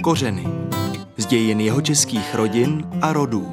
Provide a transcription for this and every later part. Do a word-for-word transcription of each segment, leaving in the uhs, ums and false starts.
Kořeny. Z dějin jihočeských rodin a rodů.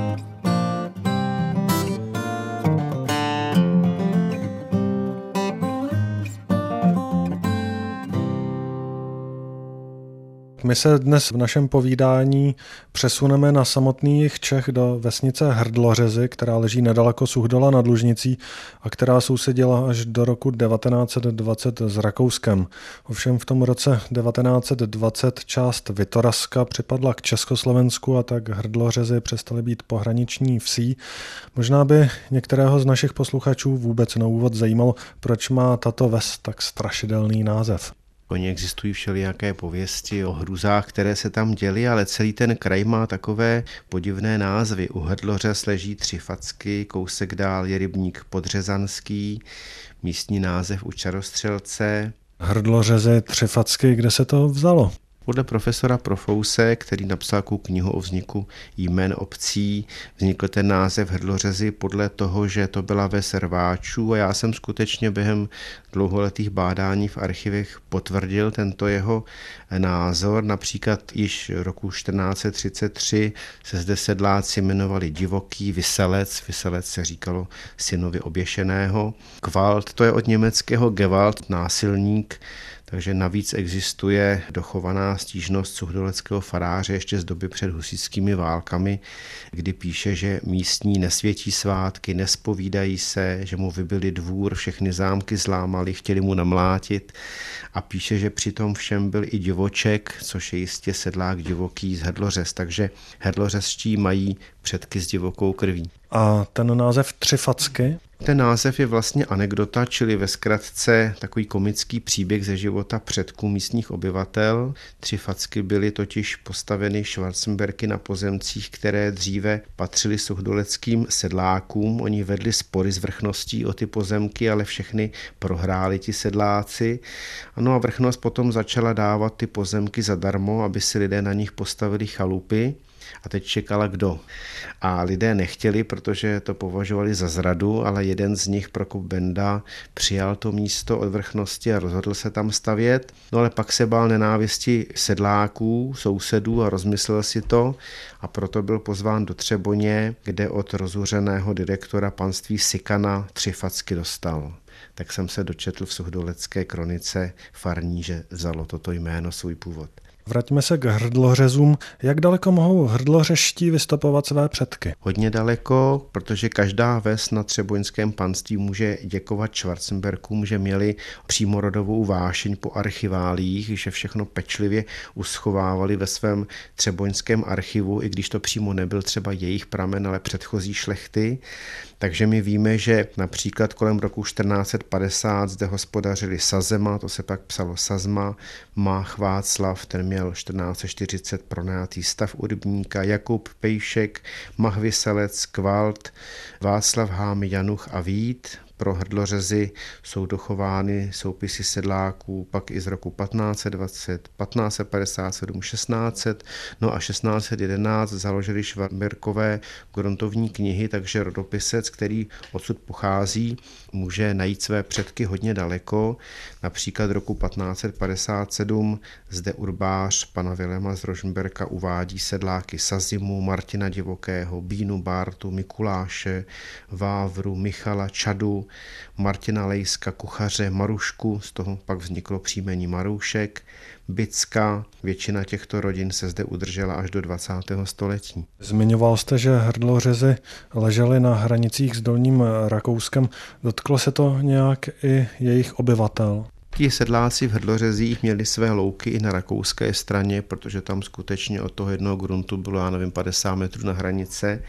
My se dnes v našem povídání přesuneme na samotný jih Čech do vesnice Hrdlořezy, která leží nedaleko Suchdola nad Lužnicí a která sousedila až do roku devatenáct set dvacet s Rakouskem. Ovšem v tom roce devatenáct set dvacet část Vitorazska připadla k Československu a tak Hrdlořezy přestaly být pohraniční vsí. Možná by některého z našich posluchačů vůbec na úvod zajímalo, proč má tato ves tak strašidelný název. Oni existují všelijaké pověsti o hrůzách, které se tam děly, ale celý ten kraj má takové podivné názvy. U Hrdlořez leží Tři Facky, kousek dál je rybník Podřezanský, místní název u Čarostřelce. Hrdlořezy, Tři Facky, kde se to vzalo? Podle profesora Profouse, který napsal knihu o vzniku jmen obcí, vznikl ten název Hrdlořezy podle toho, že to byla ves rváčů a já jsem skutečně během dlouholetých bádání v archivech potvrdil tento jeho názor. Například již roku čtrnáct set třicet tři se zde sedláci jmenovali Divoký, Vyselec, Vyselec se říkalo synovi oběšeného. Kvalt, to je od německého Gewalt, násilník. Takže navíc existuje dochovaná stížnost suchdoleckého faráře ještě z doby před husitskými válkami, kdy píše, že místní nesvětí svátky, nespovídají se, že mu vybili dvůr, všechny zámky zlámali, chtěli mu namlátit a píše, že přitom všem byl i divoček, což je jistě sedlák divoký z Hrdlořez, takže hrdlořezští mají předky s divokou krví. A ten název Tři Facky? Ten název je vlastně anekdota, čili ve zkratce takový komický příběh ze života předků místních obyvatel. Tři Facky byly totiž postaveny Schwarzenberky na pozemcích, které dříve patřily suchdoleckým sedlákům. Oni vedli spory s vrchností o ty pozemky, ale všechny prohráli ti sedláci. No a vrchnost potom začala dávat ty pozemky zadarmo, aby si lidé na nich postavili chalupy. A teď čekala kdo. A lidé nechtěli, protože to považovali za zradu, ale jeden z nich, Prokop Benda, přijal to místo od vrchnosti a rozhodl se tam stavět. No ale pak se bál nenávisti sedláků, sousedů a rozmyslel si to a proto byl pozván do Třeboně, kde od rozuřeného direktora panství Sikana Tři Facky dostal. Tak jsem se dočetl v suchdolecké kronice farní, že vzalo toto jméno svůj původ. Vraťme se k Hrdlořezům. Jak daleko mohou hrdlořeští vystopovat své předky? Hodně daleko, protože každá ves na třeboňském panství může děkovat Schwarzenberkům, že měli přímorodovou vášeň po archiválích, že všechno pečlivě uschovávali ve svém třeboňském archivu, i když to přímo nebyl třeba jejich pramen, ale předchozí šlechty. Takže my víme, že například kolem roku čtrnáct set padesát zde hospodařili Sazema, to se pak psalo Sazma, Mách Václav, ten měl čtrnáct set čtyřicet pronajatý stav u rybníka, Jakub Pejšek, Mach Vyselec, Kvalt, Václav Hámy, Januch a Vít. Pro Hrdlořezy jsou dochovány soupisy sedláků pak i z roku patnáct set dvacet, patnáct set padesát sedm, šestnáct set, no a šestnáct set jedenáct založili Schwarzenberkové gruntovní knihy, takže rodopisec, který odsud pochází, může najít své předky hodně daleko. Například roku patnáct set padesát sedm zde urbář pana Vilema z Rožmberka uvádí sedláky Sazimu, Martina Divokého, Bínu Bártu, Mikuláše, Vávru, Michala, Čadu, Martina Lejska, kuchaře, Marušku, z toho pak vzniklo příjmení Maroušek, Bicka. Většina těchto rodin se zde udržela až do dvacátého století. Zmiňoval jste, že Hrdlořezy ležely na hranicích s Dolním Rakouskem. Dotklo se to nějak i jejich obyvatel? Ti sedláci v Hrdlořezích měli své louky i na rakouské straně, protože tam skutečně od toho jednoho gruntu bylo, já nevím, padesát metrů na hranice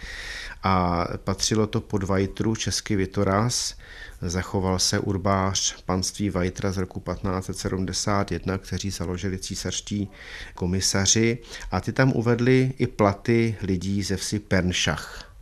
a patřilo to pod Vajtru, český Vitoraz. Zachoval se urbář panství Vajtra z roku patnáct set sedmdesát jedna, kteří založili císařští komisaři a ty tam uvedli i platy lidí ze vsi Pernšach.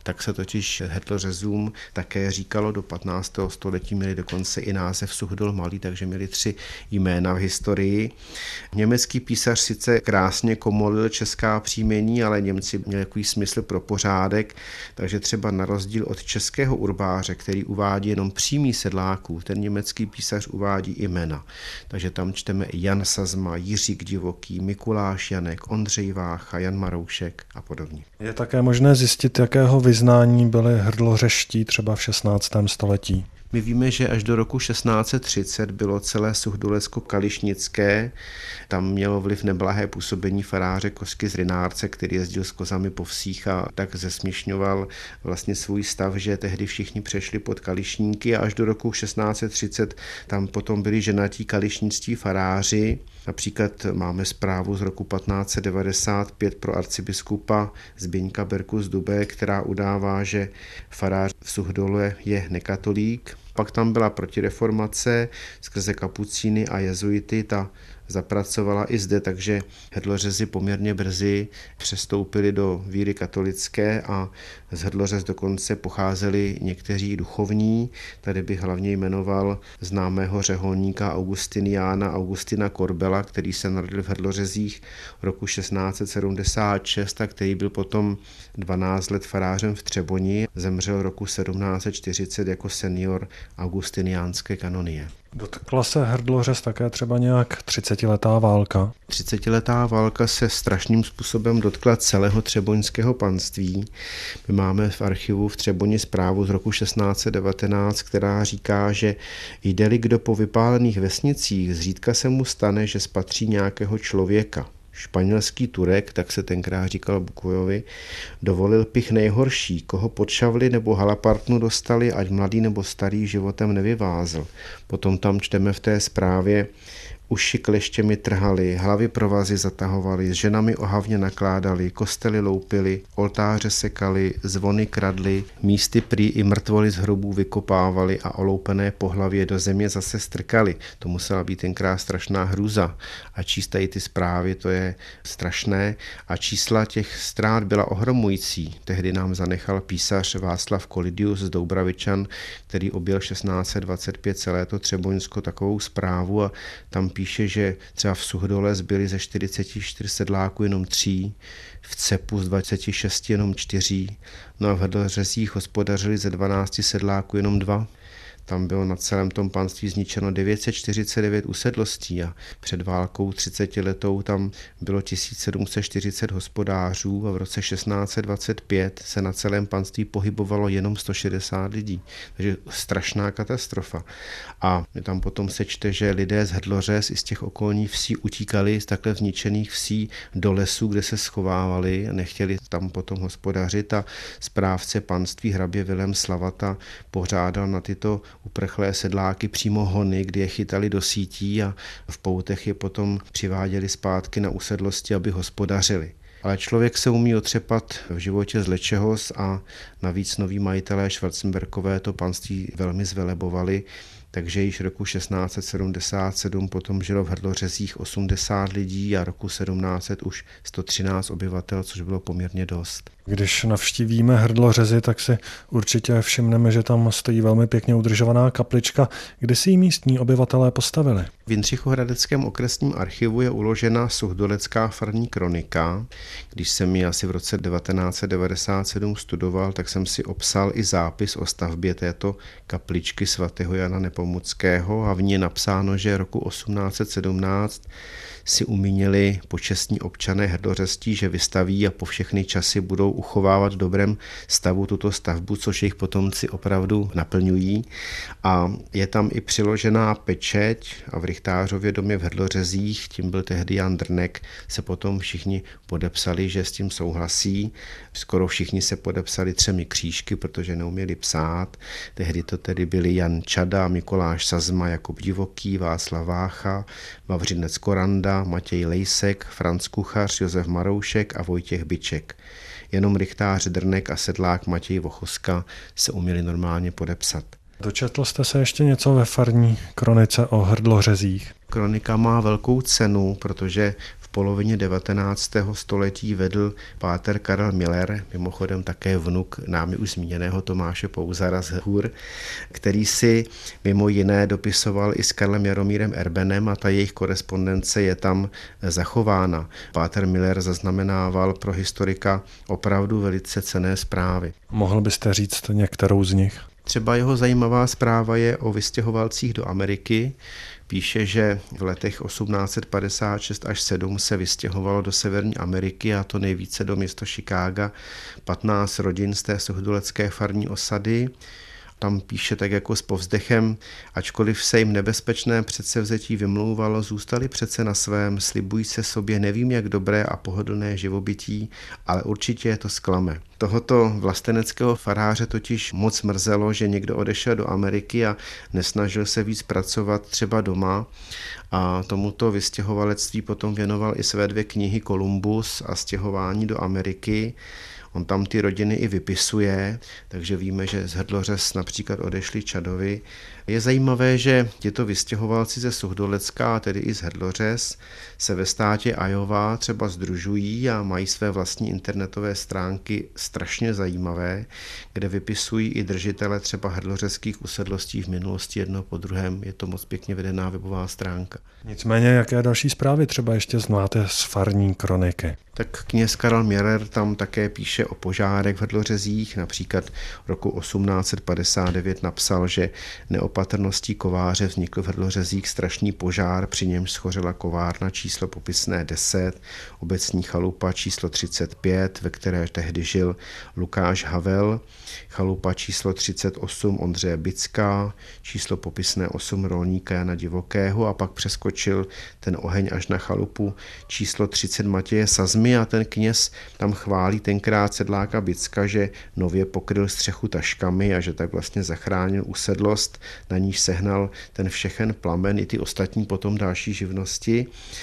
Tak se totiž hrdlořezům také říkalo, do patnáctého století měli dokonce i název Suchdol Malý, takže měli tři jména v historii. Německý písař sice krásně komolil česká příjmení, ale Němci měli takový smysl pro pořádek, takže třeba na rozdíl od českého urbáře, který uvádí jenom příjmí sedláků, ten německý písař uvádí jména. Takže tam čteme Jan Sazma, Jiřík Divoký, Mikuláš Janek, Ondřej Vácha, Jan Maroušek a podobně. Je také možné zjistit, jakého vyznání byli hrdlořeští třeba v šestnáctém století. My víme, že až do roku šestnáct set třicet bylo celé Suchdolecko-kališnické. Tam mělo vliv neblahé působení faráře Kosky z Rynárce, který jezdil s kozami po vsích a tak zesměšňoval vlastně svůj stav, že tehdy všichni přešli pod kališníky a až do roku šestnáct set třicet tam potom byli ženatí kališničtí faráři. Například máme zprávu z roku patnáct set devadesát pět pro arcibiskupa Zbyňka Berku z Dubé, která udává, že farář v Suchdole je nekatolík. Pak tam byla protireformace skrze kapucíny a jezuity, ta zapracovala i zde, takže hrdlořezi poměrně brzy přestoupili do víry katolické a z Hrdlořez dokonce pocházeli někteří duchovní. Tady bych hlavně jmenoval známého řeholníka Augustiniána Augustina Korbela, který se narodil v Hrdlořezích roku šestnáct set sedmdesát šest a který byl potom dvanáct let farářem v Třeboni. Zemřel roku sedmnáct set čtyřicet jako senior augustiniánské kanonie. Dotkla se Hrdlořez také třeba nějak třicetiletá válka? Třicetiletá válka se strašným způsobem dotkla celého třeboňského panství. My máme v archivu v Třeboni zprávu z roku šestnáct set devatenáct, která říká, že jde-li kdo po vypálených vesnicích, zřídka se mu stane, že spatří nějakého člověka. Španělský Turek, tak se tenkrát říkal Bukojovi, dovolil pich nejhorší, koho pod šavli nebo halapartnu dostali, ať mladý nebo starý životem nevyvázl. Potom tam čteme v té zprávě, uši kleštěmi trhali, hlavy provazy zatahovali, s ženami ohavně nakládali, kostely loupili, oltáře sekali, zvony kradli, místy prý i mrtvoly z hrobů vykopávali a oloupené po hlavě do země zase strkali. To musela být tenkrát strašná hrůza. A číst tady ty zprávy, to je strašné. A čísla těch ztrát byla ohromující. Tehdy nám zanechal písař Václav Kolidius z Doubravičan, který objel šestnáct set dvacet pět celé to Třeboňsko, takovou zprávu a tam píše, že třeba v Suchdole zbyli ze čtyřiceti čtyř sedláků jenom tří, v Cepu z dvaceti šesti jenom čtyří, no a v Hrdlořezích hospodařili ze dvanácti sedláků jenom dva. Tam bylo na celém tom panství zničeno devět set čtyřicet devět usedlostí a před válkou třicetiletou tam bylo tisíc sedm set čtyřicet hospodářů a v roce šestnáct set dvacet pět se na celém panství pohybovalo jenom sto šedesát lidí. Takže strašná katastrofa. A tam potom se čte, že lidé z Hrdlořez i z těch okolních vsí utíkali z takhle zničených vsí do lesů, kde se schovávali a nechtěli tam potom hospodařit a správce panství hrabě Vilém Slavata pořádal na tyto uprchlé sedláky přímo hony, kdy je chytali do sítí a v poutech je potom přiváděli zpátky na usedlosti, aby hospodařili. Ale člověk se umí otřepat v životě z lečehos a navíc noví majitelé Schwarzenberkové to panství velmi zvelebovali, takže již roku šestnáct set sedmdesát sedm potom žilo v Hrdlořezích osmdesát lidí a roku sedmnáct set už sto třináct obyvatel, což bylo poměrně dost. Když navštívíme Hrdlořezy, tak si určitě všimneme, že tam stojí velmi pěkně udržovaná kaplička. Kde si ji místní obyvatelé postavili? V Jindřichohradeckém okresním archivu je uložena Suchdolecká farní kronika. Když jsem ji asi v roce devatenáct set devadesát sedm studoval, tak jsem si obsal i zápis o stavbě této kapličky svatého Jana Nepomuckého a v ní je napsáno, že roku osmnáct set sedmnáct si umínili počestní občané hrdlořeztí, že vystaví a po všechny časy budou uchovávat v dobrém stavu tuto stavbu, což jejich potomci opravdu naplňují. A je tam i přiložená pečeť a v Rychtářově domě v Hrdlořezích, tím byl tehdy Jan Drnek, se potom všichni podepsali, že s tím souhlasí. Skoro všichni se podepsali třemi křížky, protože neuměli psát. Tehdy to tedy byli Jan Čada, Mikuláš Sazma, Jakub Divoký, Václav Vácha, Vavřinec Koranda, Matěj Lejsek, Franc Kuchař, Josef Maroušek a Vojtěch Byček. Jenom rychtář Drnek a sedlák Matěj Vochoska se uměli normálně podepsat. Dočetl jste se ještě něco ve farní kronice o Hrdlořezích? Kronika má velkou cenu, protože v v polovině devatenáctého století vedl páter Karel Miller, mimochodem také vnuk námi už zmíněného Tomáše Pouzara z Hůr, který si mimo jiné dopisoval i s Karlem Jaromírem Erbenem a ta jejich korespondence je tam zachována. Páter Miller zaznamenával pro historika opravdu velice cenné zprávy. Mohl byste říct některou z nich? Třeba jeho zajímavá zpráva je o vystěhovalcích do Ameriky. Píše, že v letech osmnáct set padesát šest až sedm se vystěhovalo do Severní Ameriky, a to nejvíce do města Chicaga, patnáct rodin z té suchdolecké farní osady. Tam píše tak jako s povzdechem, ačkoliv se jim nebezpečné předsevzetí vymlouvalo, zůstali přece na svém, slibují se sobě nevím jak dobré a pohodlné živobytí, ale určitě je to zklame. Tohoto vlasteneckého faráře totiž moc mrzelo, že někdo odešel do Ameriky a nesnažil se víc pracovat třeba doma, a tomuto vystěhovalectví potom věnoval i své dvě knihy Kolumbus a Stěhování do Ameriky. On tam ty rodiny i vypisuje, takže víme, že z Hrdlořez například odešli Čadovi. Je zajímavé, že těto vystěhovalci ze Suchdolecka, a tedy i z Hrdlořez, se ve státě Iowa třeba sdružují a mají své vlastní internetové stránky strašně zajímavé, kde vypisují i držitele třeba hrdlořezských usedlostí v minulosti jedno po druhém. Je to moc pěkně vedená webová stránka. Nicméně, jaké další zprávy třeba ještě znáte z farní kroniky? Tak kněz Karel Miller tam také píše o požárech v Hrdlořezích. Například roku osmnáct set padesát devět napsal, že neopatrností kováře vznikl v Hrdlořezích strašný požár, při němž schořela kovárna číslo popisné deset, obecní chalupa číslo třicet pět, ve které tehdy žil Lukáš Havel, chalupa číslo třicet osm Ondřeje Bicka, číslo popisné osm rolníka Jana Divokého, a pak přeskočil ten oheň až na chalupu číslo třicet Matěje Sazmy, a ten kněz tam chválí tenkrát sedláka Bicka, že nově pokryl střechu taškami a že tak vlastně zachránil usedlost, na níž sehnal ten všechen plamen i ty ostatní potom další živnosti.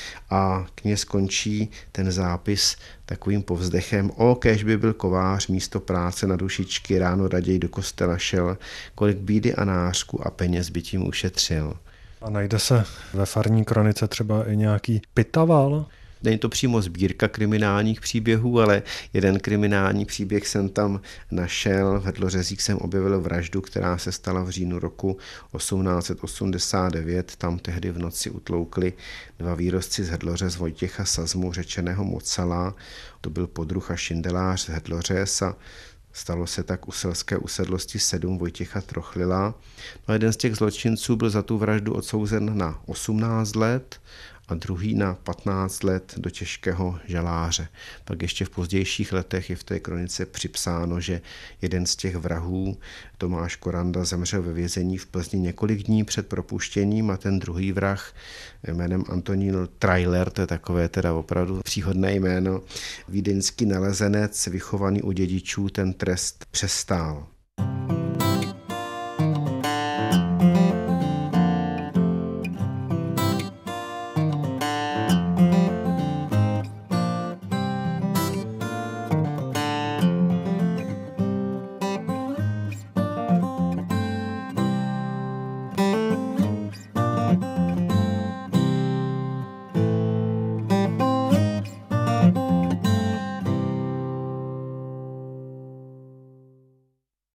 A kněz končí ten zápis takovým povzdechem: o, kéž by byl kovář místo práce na dušičky, ráno raději do kostela šel, kolik bídy a nářku a peněz by tím ušetřil. A najde se ve farní kronice třeba i nějaký pitaval? Není to přímo sbírka kriminálních příběhů, ale jeden kriminální příběh jsem tam našel. V Hrdlořezích jsem objevil vraždu, která se stala v říjnu roku osmnáct set osmdesát devět. Tam tehdy v noci utloukli dva výrozci z Hrdlořez, Vojtěcha Sazmu, řečeného Mocala. To byl podruh a šindelář z Hrdlořez a stalo se tak u selské usedlosti sedm Vojtěcha Trochlila. No a jeden z těch zločinců byl za tu vraždu odsouzen na osmnáct let a druhý na patnáct let do těžkého žaláře. Pak ještě v pozdějších letech je v té kronice připsáno, že jeden z těch vrahů, Tomáš Koranda, zemřel ve vězení v Plzni několik dní před propuštěním, a ten druhý vrah jménem Antonín Trailer, to je takové teda opravdu příhodné jméno, vídeňský nalezenec vychovaný u dědičů, ten trest přestál.